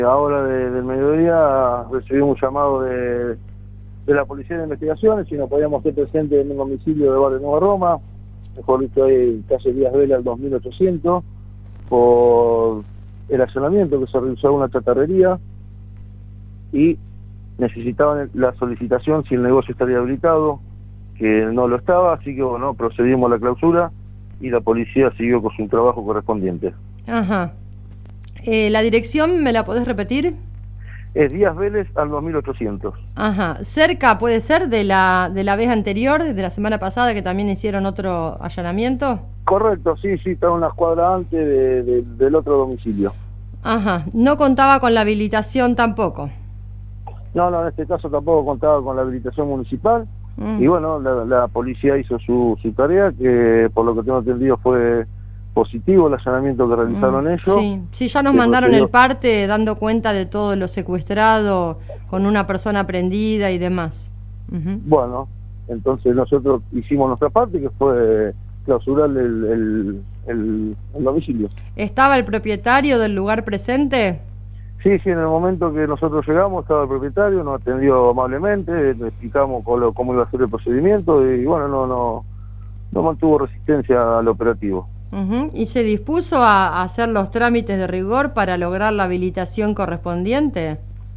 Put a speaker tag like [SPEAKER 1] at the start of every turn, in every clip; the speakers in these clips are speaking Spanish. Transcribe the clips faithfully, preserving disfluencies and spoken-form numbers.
[SPEAKER 1] Ahora de, del mediodía recibimos un llamado de, de la Policía de Investigaciones si nos podíamos ser presentes en un domicilio de Barrio Nueva Roma, mejor dicho ahí calle Díaz Vela al dos mil ochocientos, por el allanamiento que se realizó a una chatarrería y necesitaban la solicitación si el negocio estaría habilitado, que no lo estaba, así que bueno, procedimos a la clausura y la policía siguió con su trabajo correspondiente.
[SPEAKER 2] Ajá. Eh, ¿La dirección me la podés repetir?
[SPEAKER 1] Es Díaz Vélez al dos mil ochocientos.
[SPEAKER 2] Ajá. ¿Cerca puede ser de la, de la vez anterior, de la semana pasada, que también hicieron otro allanamiento?
[SPEAKER 1] Correcto, sí, sí, está unas cuadras antes de, de, del otro domicilio.
[SPEAKER 2] Ajá. ¿No contaba con la habilitación tampoco?
[SPEAKER 1] No, no, en este caso tampoco contaba con la habilitación municipal. Mm. Y bueno, la, la policía hizo su, su tarea, que por lo que tengo entendido fue positivo el allanamiento que realizaron mm, ellos.
[SPEAKER 2] Sí, sí, ya nos mandaron procedió. El parte dando cuenta de todo lo secuestrado, con una persona prendida y demás.
[SPEAKER 1] Uh-huh. Bueno, entonces nosotros hicimos nuestra parte, que fue clausurar el, el, el, el domicilio.
[SPEAKER 2] ¿Estaba el propietario del lugar presente?
[SPEAKER 1] Sí, sí, en el momento que nosotros llegamos estaba el propietario, nos atendió amablemente, le explicamos cómo, cómo iba a ser el procedimiento y bueno, no, no, no mantuvo resistencia al operativo.
[SPEAKER 2] Uh-huh. ¿Y se dispuso a hacer los trámites de rigor para lograr la habilitación correspondiente?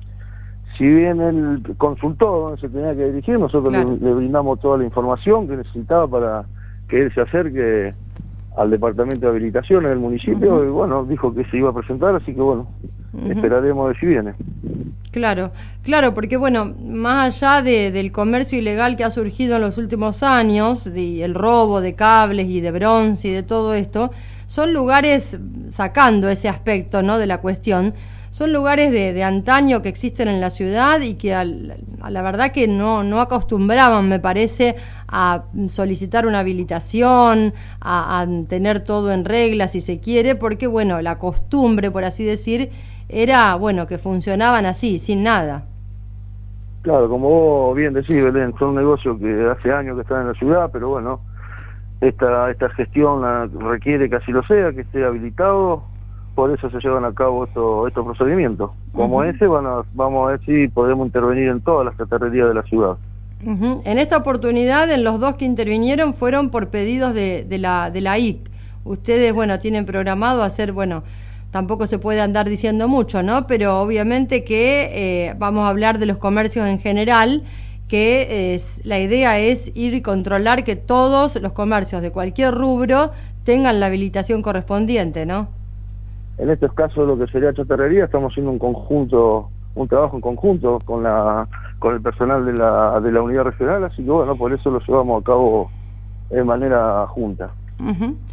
[SPEAKER 1] Si bien él consultó dónde se tenía que dirigir, nosotros claro. le, le brindamos toda la información que necesitaba para que él se acerque al departamento de habilitación del municipio. Uh-huh. Y bueno, dijo que se iba a presentar, así que bueno, uh-huh. esperaremos a ver si viene.
[SPEAKER 2] Claro, claro, porque bueno, más allá de, del comercio ilegal que ha surgido en los últimos años, y el robo de cables y de bronce y de todo esto, son lugares, sacando ese aspecto, ¿no?, de la cuestión, son lugares de, de antaño que existen en la ciudad y que a, a la verdad que no, no acostumbraban, me parece, a solicitar una habilitación, a, a tener todo en regla si se quiere, porque bueno, la costumbre, por así decir, era, bueno, que funcionaban así, sin nada.
[SPEAKER 1] Claro, como vos bien decís, Belén, son negocios que hace años que están en la ciudad, pero bueno, esta, esta gestión la requiere que así lo sea, que esté habilitado, por eso se llevan a cabo estos, estos procedimientos. Como uh-huh. ese, van a, vamos a ver si podemos intervenir en todas las chatarrerías de la ciudad.
[SPEAKER 2] Uh-huh. En esta oportunidad, en los dos que intervinieron, fueron por pedidos de, de, la, de la I C. Ustedes, bueno, tienen programado hacer, bueno, tampoco se puede andar diciendo mucho, ¿no? Pero obviamente que eh, vamos a hablar de los comercios en general, que es, la idea es ir y controlar que todos los comercios de cualquier rubro tengan la habilitación correspondiente, ¿no?
[SPEAKER 1] En estos casos, lo que sería chatarrería, estamos haciendo un conjunto, un trabajo en conjunto con la con el personal de la, de la unidad regional, así que bueno, por eso lo llevamos a cabo de manera junta.
[SPEAKER 2] Uh-huh.